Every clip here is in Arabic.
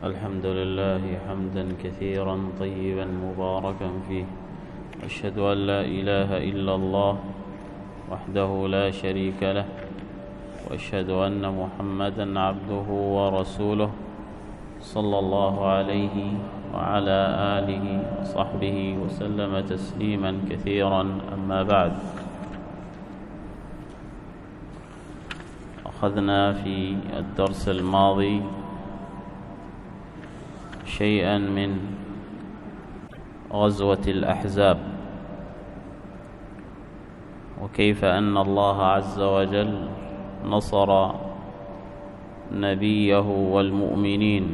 الحمد لله حمدا كثيرا طيبا مباركا فيه، أشهد أن لا إله إلا الله وحده لا شريك له، وأشهد أن محمدا عبده ورسوله صلى الله عليه وعلى آله وصحبه وسلم تسليما كثيرا. أما بعد، أخذنا في الدرس الماضي شيئا من غزوة الأحزاب، وكيف أن الله عز وجل نصر نبيه والمؤمنين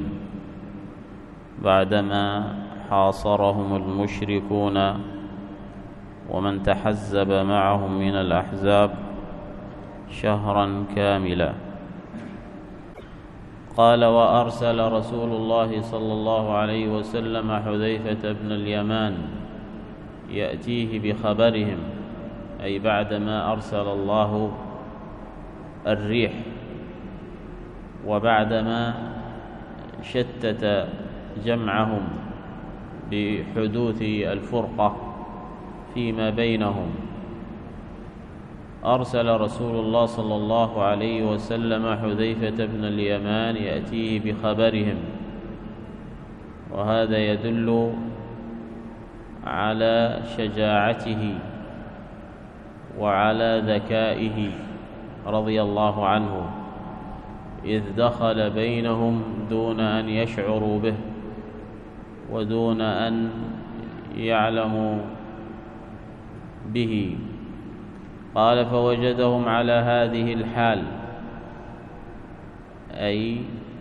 بعدما حاصرهم المشركون ومن تحزب معهم من الأحزاب شهرا كاملا. قال: وأرسل رسول الله صلى الله عليه وسلم حذيفة بن اليمان يأتيه بخبرهم، أي بعدما أرسل الله الريح وبعدما شتت جمعهم بحدوث الفرقة فيما بينهم، أرسل رسول الله صلى الله عليه وسلم حذيفة بن اليمان يأتيه بخبرهم، وهذا يدل على شجاعته وعلى ذكائه رضي الله عنه، إذ دخل بينهم دون أن يشعروا به ودون أن يعلموا به. قال: فوجدهم على هذه الحال، أي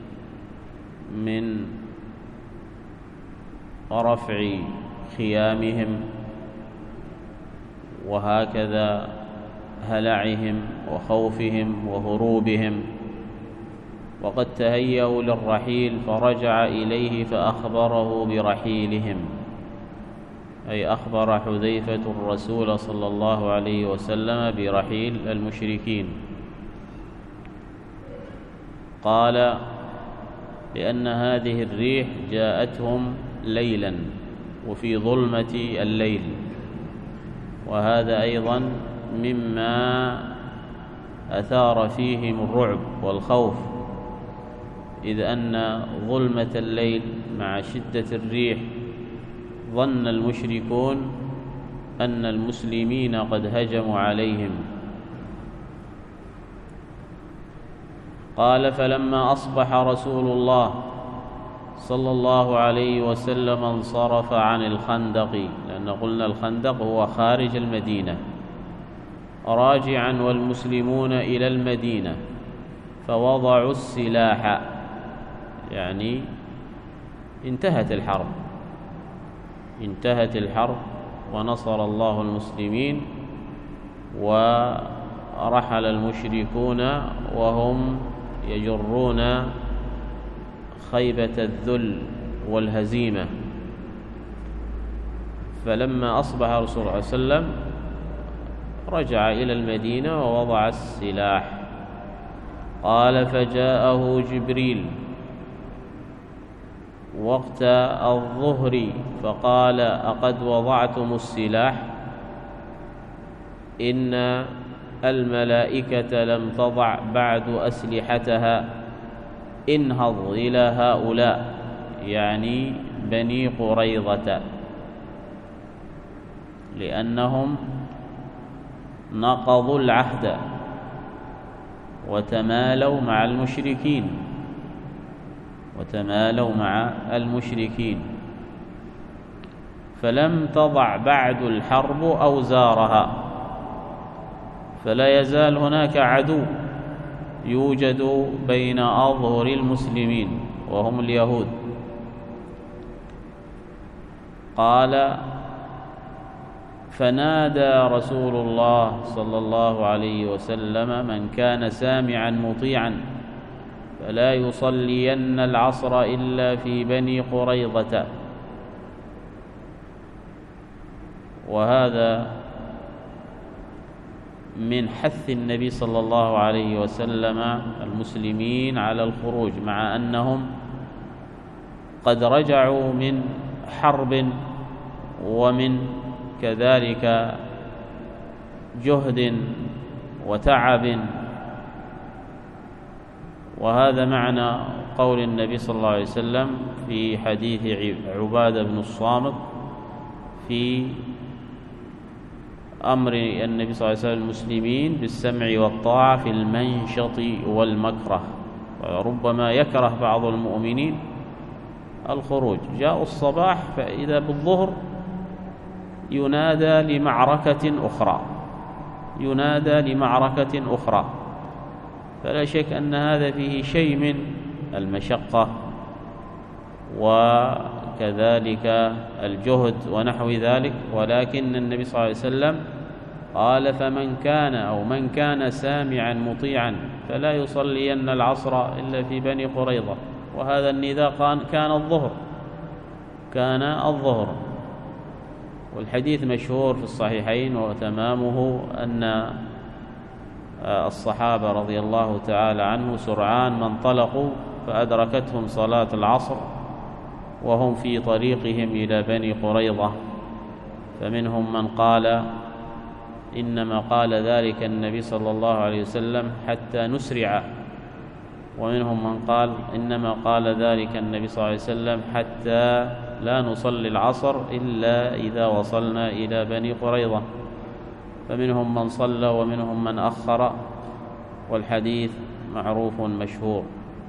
من رفع خيامهم وهكذا هلعهم وخوفهم وهروبهم، وقد تهيأوا للرحيل، فرجع إليه فأخبره برحيلهم، أي أخبر حذيفة الرسول صلى الله عليه وسلم برحيل المشركين. قال: لأن هذه الريح جاءتهم ليلا وفي ظلمة الليل، وهذا أيضا مما أثار فيهم الرعب والخوف، إذ أن ظلمة الليل مع شدة الريح ظن المشركون أن المسلمين قد هجموا عليهم. قال: فلما أصبح رسول الله صلى الله عليه وسلم انصرف عن الخندق، لأن قلنا الخندق هو خارج المدينة، راجعا والمسلمون إلى المدينة، فوضعوا السلاح، يعني انتهت الحرب ونصر الله المسلمين، ورحل المشركون وهم يجرون خيبة الذل والهزيمة. فلما أصبح رسول الله صلى الله عليه وسلم رجع إلى المدينة ووضع السلاح. قال: فجاءه جبريل وقت الظهر فقال: أقد وضعتم السلاح؟ إن الملائكة لم تضع بعد أسلحتها، انهض إلى هؤلاء، يعني بني قريظة، لأنهم نقضوا العهد وتمالوا مع المشركين، فلم تضع بعد الحرب أوزارها، فلا يزال هناك عدو يوجد بين أظهر المسلمين وهم اليهود. قال: فنادى رسول الله صلى الله عليه وسلم من كان سامعا مطيعا فلا يصلين العصر إلا في بني قريظة. وهذا من حث النبي صلى الله عليه وسلم المسلمين على الخروج، مع أنهم قد رجعوا من حرب ومن كذلك جهد وتعب. وهذا معنى قول النبي صلى الله عليه وسلم في حديث عبادة بن الصامت في أمر النبي صلى الله عليه وسلم المسلمين بالسمع والطاعة في المنشط والمكره. وربما يكره بعض المؤمنين الخروج. جاء الصباح فإذا بالظهر ينادى لمعركة أخرى، فلا شك أن هذا فيه شيء من المشقة وكذلك الجهد ونحو ذلك. ولكن النبي صلى الله عليه وسلم قال: من كان سامعا مطيعا فلا يصلين العصر إلا في بني قريظة. وهذا النداء كان الظهر. والحديث مشهور في الصحيحين وتمامه أن الصحابة رضي الله تعالى عنه سرعان ما انطلقوا فأدركتهم صلاة العصر وهم في طريقهم إلى بني قريظة، فمنهم من قال إنما قال ذلك النبي صلى الله عليه وسلم حتى نسرع، ومنهم من قال إنما قال ذلك النبي صلى الله عليه وسلم حتى لا نصلي العصر إلا إذا وصلنا إلى بني قريظة، فمنهم من صلى ومنهم من أخر، والحديث معروف مشهور.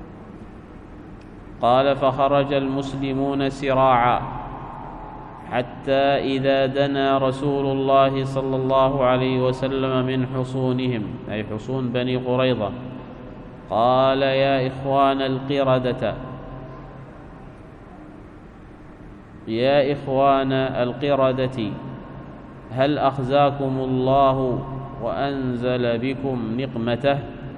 قال: فخرج المسلمون سراعا حتى إذا دنا رسول الله صلى الله عليه وسلم من حصونهم، أي حصون بني قريظة، قال: يا إخوان القردة هل أخزاكم الله وأنزل بكم نقمته؟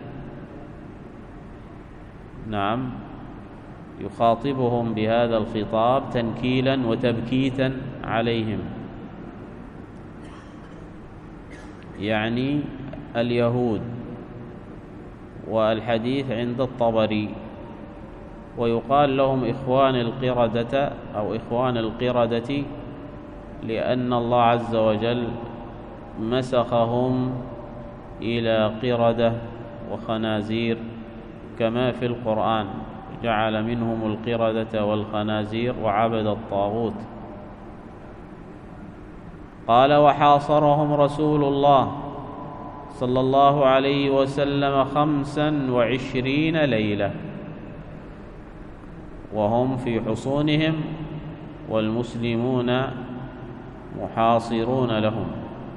نعم، يخاطبهم بهذا الخطاب تنكيلا وتبكيتا عليهم، يعني اليهود. والحديث عند الطبري. ويقال لهم إخوان القردة أو إخوان القردة لأن الله عز وجل مسخهم إلى قردة وخنازير كما في القرآن، جعل منهم القردة والخنازير وعبد الطاغوت. قال: وحاصرهم رسول الله صلى الله عليه وسلم 25 ليلة وهم في حصونهم والمسلمون محاصرون لهم،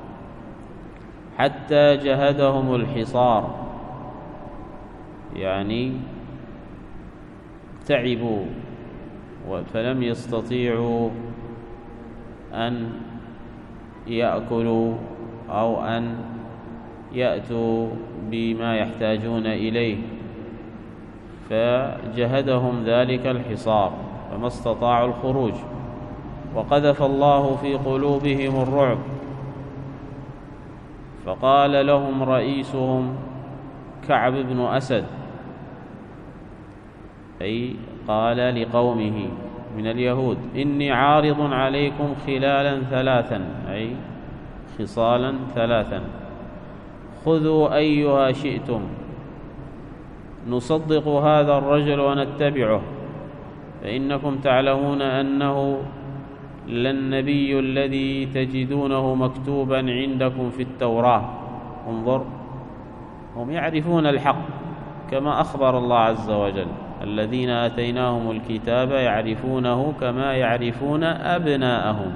حتى جهدهم الحصار، يعني تعبوا فلم يستطيعوا أن يأكلوا أو أن يأتوا بما يحتاجون إليه، فجهدهم ذلك الحصار فما استطاعوا الخروج. وقذف الله في قلوبهم الرعب، فقال لهم رئيسهم كعب بن أسد، أي قال لقومه من اليهود: إني عارض عليكم خلالا 3، أي خصالا 3، خذوا أيها شئتم، نصدق هذا الرجل ونتبعه، فإنكم تعلمون أنه للنبي الذي تجدونه مكتوبا عندكم في التوراة. انظر، هم يعرفون الحق كما أخبر الله عز وجل: الذين آتيناهم الكتاب يعرفونه كما يعرفون أبناءهم،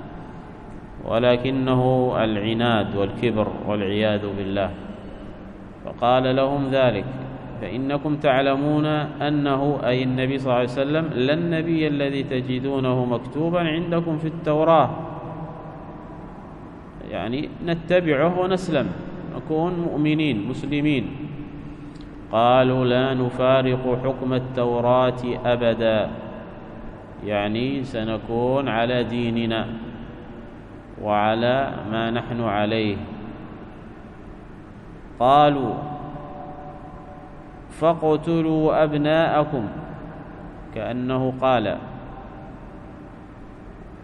ولكنه العناد والكبر والعياذ بالله. فقال لهم ذلك: فإنكم تعلمون أنه، أي النبي صلى الله عليه وسلم، للنبي الذي تجدونه مكتوبا عندكم في التوراة، يعني نتبعه ونسلم، نكون مؤمنين مسلمين. قالوا: لا نفارق حكم التوراة أبدا، يعني سنكون على ديننا وعلى ما نحن عليه. قالوا: فاقتلوا أبناءكم، كأنه قال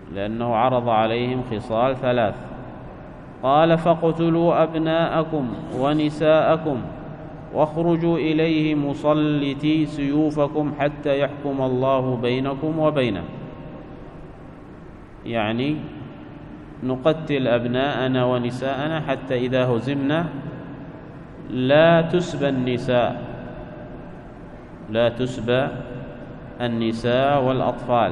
لأنه عرض عليهم خصال ثلاث. قال فاقتلوا أبناءكم ونساءكم واخرجوا إليه مسلتي سيوفكم حتى يحكم الله بينكم وبينه، يعني نقتل أبناءنا ونساءنا حتى إذا هزمنا لا تسبى النساء والأطفال،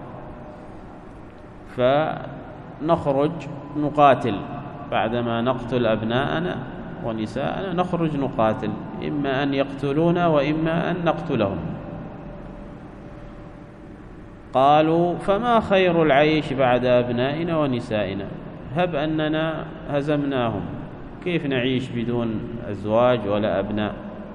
فنخرج نقاتل بعدما نقتل أبناءنا ونساءنا، نخرج نقاتل، إما أن يقتلونا وإما أن نقتلهم. قالوا فما خير العيش بعد أبنائنا ونسائنا؟ هب أننا هزمناهم، كيف نعيش بدون أزواج ولا أبناء؟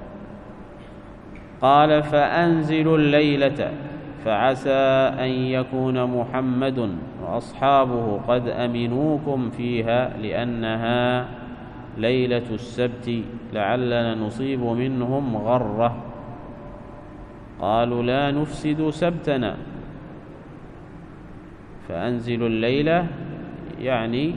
قال فأنزلوا الليلة فعسى أن يكون محمد وأصحابه قد أمنوكم فيها لأنها ليلة السبت لعلنا نصيب منهم غرة. قالوا لا نفسد سبتنا. فأنزلوا الليلة يعني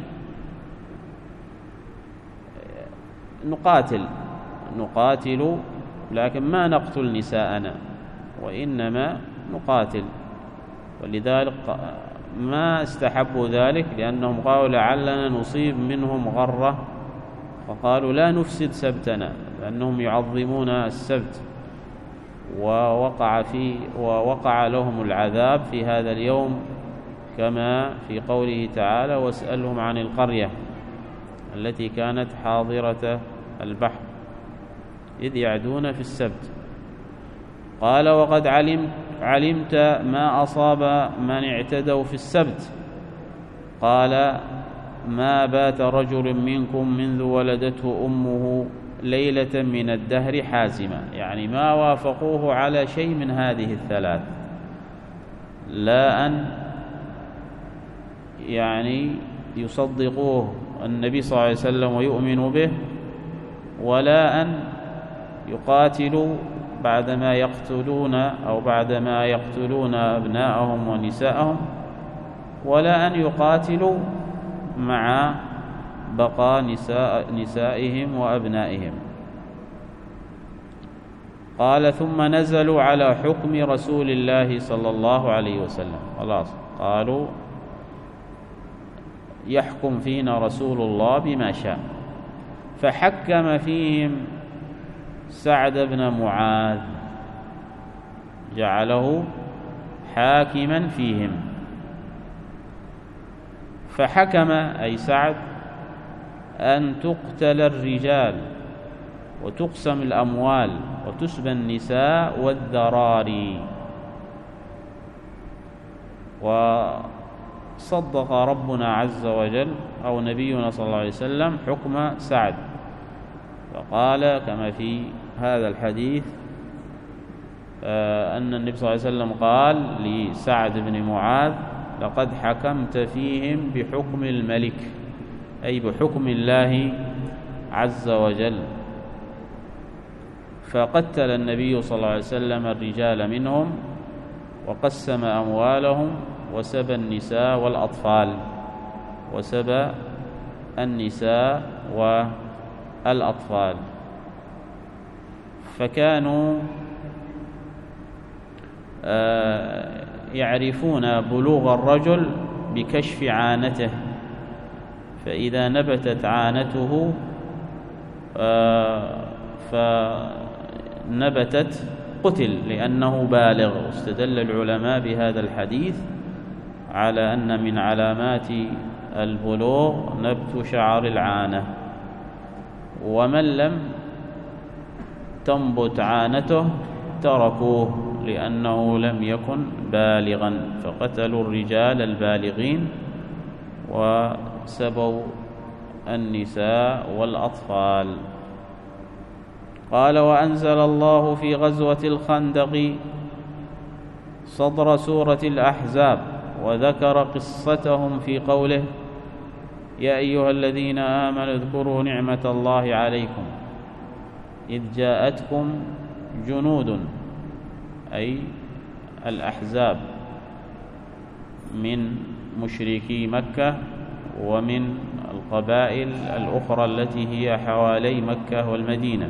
نقاتل لكن ما نقتل نساءنا وإنما نقاتل، ولذلك ما استحبوا ذلك لأنهم قالوا لعلنا نصيب منهم غرة، فقالوا لا نفسد سبتنا لأنهم يعظمون السبت، ووقع لهم العذاب في هذا اليوم كما في قوله تعالى واسألهم عن القرية التي كانت حاضرة البحر إذ يعدون في السبت. قال وقد علمت ما أصاب من اعتدوا في السبت. قال ما بات رجل منكم منذ ولدته أمه ليلة من الدهر حازمة، يعني ما وافقوه على شيء من هذه الثلاث، لا أن يعني يصدقوه النبي صلى الله عليه وسلم ويؤمنوا به، ولا أن يقاتلوا بعدما يقتلون أبناءهم ونساءهم، ولا أن يقاتلوا مع بقاء نسائهم وأبنائهم. قال ثم نزلوا على حكم رسول الله صلى الله عليه وسلم، خلاص قالوا يحكم فينا رسول الله بما شاء، فحكم فيهم سعد بن معاذ، جعله حاكما فيهم. فحكم أي سعد أن تقتل الرجال وتقسم الأموال وتسبى النساء والذراري. وصدق ربنا عز وجل أو نبينا صلى الله عليه وسلم حكم سعد، فقال كما في هذا الحديث أن النبي صلى الله عليه وسلم قال لسعد بن معاذ لقد حكمت فيهم بحكم الملك، أي بحكم الله عز وجل. فقتل النبي صلى الله عليه وسلم الرجال منهم وقسم أموالهم وسبى النساء والأطفال، وسبى النساء والأطفال. فكانوا يعرفون بلوغ الرجل بكشف عانته، فإذا نبتت عانته فنبتت قتل لأنه بالغ. واستدل العلماء بهذا الحديث على أن من علامات البلوغ نبت شعر العانة، ومن لم تنبت عانته تركوه لأنه لم يكن بالغا، فقتلوا الرجال البالغين وسبوا النساء والأطفال. قال وأنزل الله في غزوة الخندق صدر سورة الأحزاب وذكر قصتهم في قوله يا أيها الذين آمنوا اذكروا نعمة الله عليكم إذ جاءتكم جنود، أي الأحزاب، من مشركي مكة ومن القبائل الأخرى التي هي حوالي مكة والمدينة.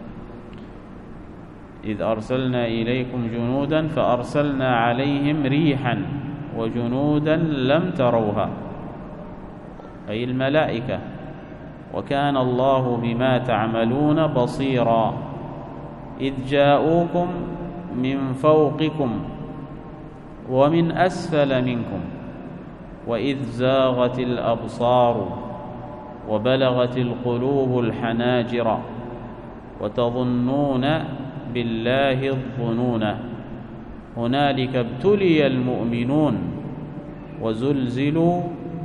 إذ أرسلنا إليكم جنودا فأرسلنا عليهم ريحا وجنودا لم تروها، أي الملائكة، وكان الله بما تعملون بصيرا. إذ جاءوكم من فوقكم ومن أسفل منكم وإذ زاغت الأبصار وبلغت القلوب الحناجر وتظنون بالله الظنون هنالك ابتلي المؤمنون وزلزلوا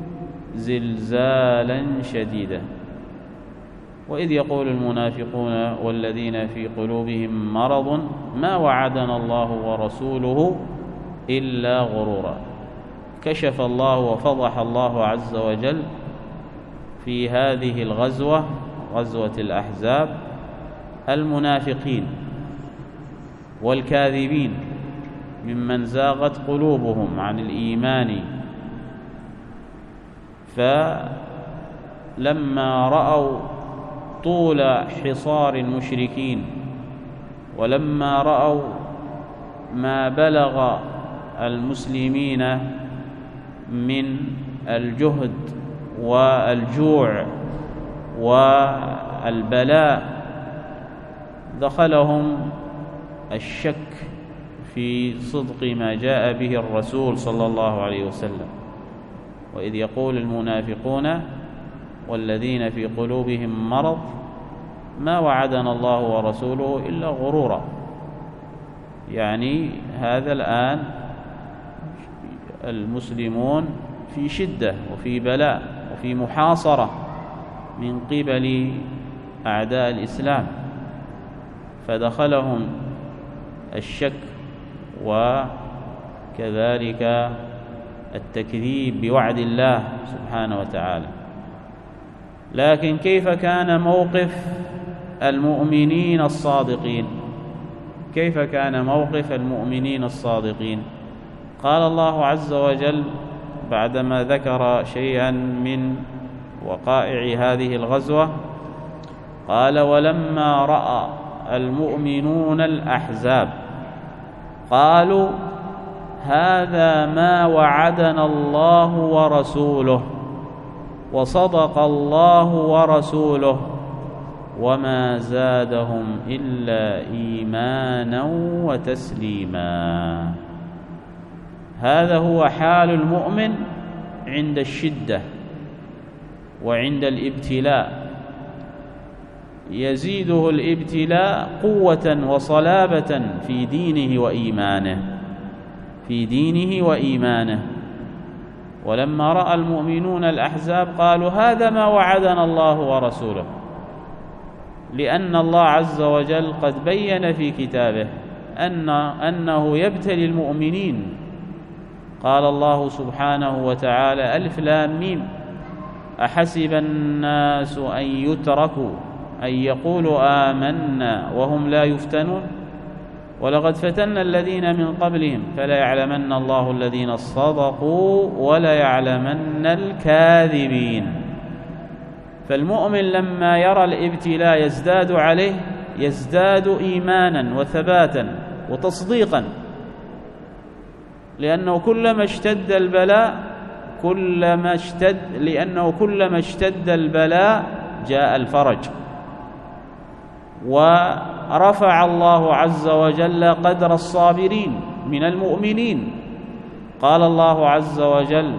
زلزالا شديدا. وإذ يقول المنافقون والذين في قلوبهم مرض ما وعدنا الله ورسوله إلا غرورا. كشف الله وفضح الله عز وجل في هذه الغزوة، غزوة الأحزاب، المنافقين والكاذبين ممن زاغت قلوبهم عن الإيمان، فلما رأوا طول حصار المشركين ولما رأوا ما بلغ المسلمين من الجهد والجوع والبلاء دخلهم الشك في صدق ما جاء به الرسول صلى الله عليه وسلم. وإذ يقول المنافقون والذين في قلوبهم مرض ما وعدنا الله ورسوله إلا غرورا، يعني هذا الآن المسلمون في شدة وفي بلاء وفي محاصرة من قبل أعداء الإسلام، فدخلهم الشك وكذلك التكذيب بوعد الله سبحانه وتعالى. لكن كيف كان موقف المؤمنين الصادقين؟ كيف كان موقف المؤمنين الصادقين؟ قال الله عز وجل بعدما ذكر شيئا من وقائع هذه الغزوة قال ولما رأى المؤمنون الأحزاب قالوا هذا ما وعدنا الله ورسوله وصدق الله ورسوله وما زادهم إلا إيمانا وتسليما. هذا هو حال المؤمن عند الشدة وعند الابتلاء، يزيده الابتلاء قوة وصلابة في دينه وإيمانه. ولما رأى المؤمنون الأحزاب قالوا هذا ما وعدنا الله ورسوله، لأن الله عز وجل قد بين في كتابه أنه يبتلي المؤمنين. قال الله سبحانه وتعالى ألف لام ميم أحسب الناس أن يتركوا أن يقولوا آمنا وهم لا يفتنون ولقد فتنا الذين من قبلهم فلا يعلمن الله الذين صدقوا ولا يعلمن الكاذبين. فالمؤمن لما يرى الابتلاء يزداد عليه، يزداد إيمانا وثباتا وتصديقا، لأنه كلما اشتد البلاء جاء الفرج، ورفع الله عز وجل قدر الصابرين من المؤمنين. قال الله عز وجل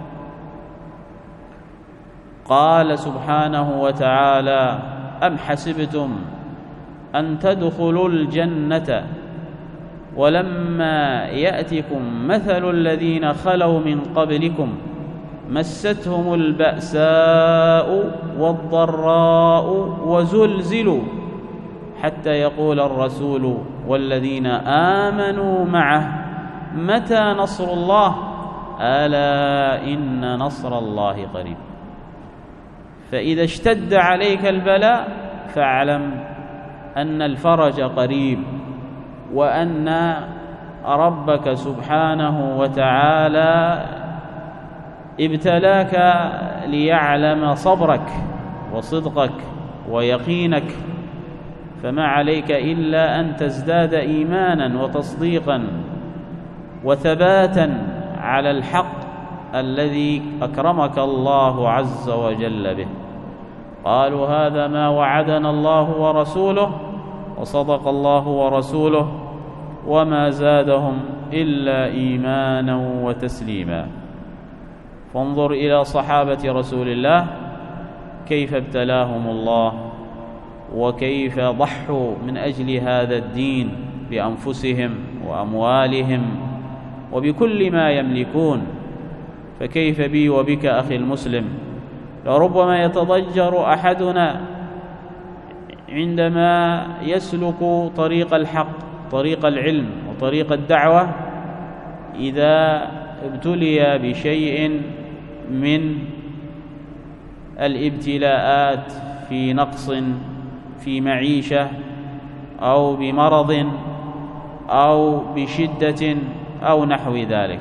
قال سبحانه وتعالى أم حسبتم أن تدخلوا الجنة ولما يأتكم مثل الذين خلوا من قبلكم مستهم البأساء والضراء وزلزلوا حتى يقول الرسول والذين آمنوا معه متى نصر الله ألا إن نصر الله قريب. فإذا اشتد عليك البلاء فاعلم أن الفرج قريب، وأن ربك سبحانه وتعالى ابتلاك ليعلم صبرك وصدقك ويقينك، فما عليك إلا أن تزداد إيمانا وتصديقا وثباتا على الحق الذي أكرمك الله عز وجل به. قالوا هذا ما وعدنا الله ورسوله، وصدق الله ورسوله، وما زادهم إلا إيمانا وتسليما. فانظر إلى صحابة رسول الله كيف ابتلاهم الله، وكيف ضحوا من أجل هذا الدين بأنفسهم وأموالهم وبكل ما يملكون. فكيف بي وبك أخي المسلم؟ لربما يتضجر أحدنا عندما يسلك طريق الحق، طريق العلم وطريق الدعوة، إذا ابتلي بشيء من الابتلاءات في نقص في معيشة أو بمرض أو بشدة أو نحو ذلك.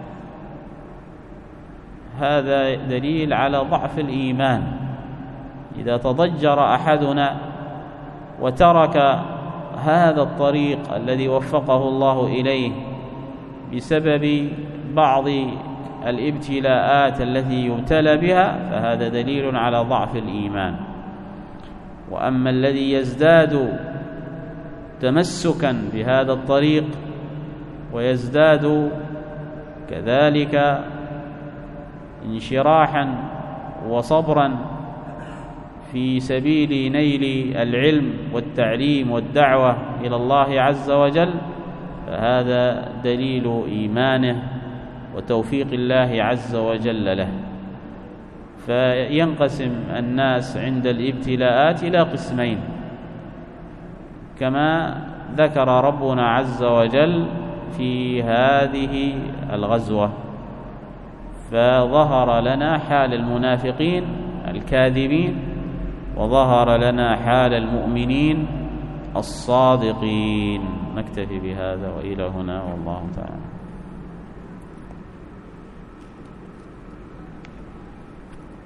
هذا دليل على ضعف الإيمان. إذا تضجر أحدنا وترك هذا الطريق الذي وفقه الله إليه بسبب بعض الابتلاءات التي يبتلى بها، فهذا دليل على ضعف الإيمان. وأما الذي يزداد تمسكا بهذا الطريق ويزداد كذلك انشراحا وصبرا في سبيل نيل العلم والتعليم والدعوة إلى الله عز وجل، فهذا دليل إيمانه وتوفيق الله عز وجل له. فينقسم الناس عند الابتلاءات إلى قسمين كما ذكر ربنا عز وجل في هذه الغزوة. فظهر لنا حال المنافقين الكاذبين، وظهر لنا حال المؤمنين الصادقين. نكتفي بهذا وإلى هنا، والله تعالى.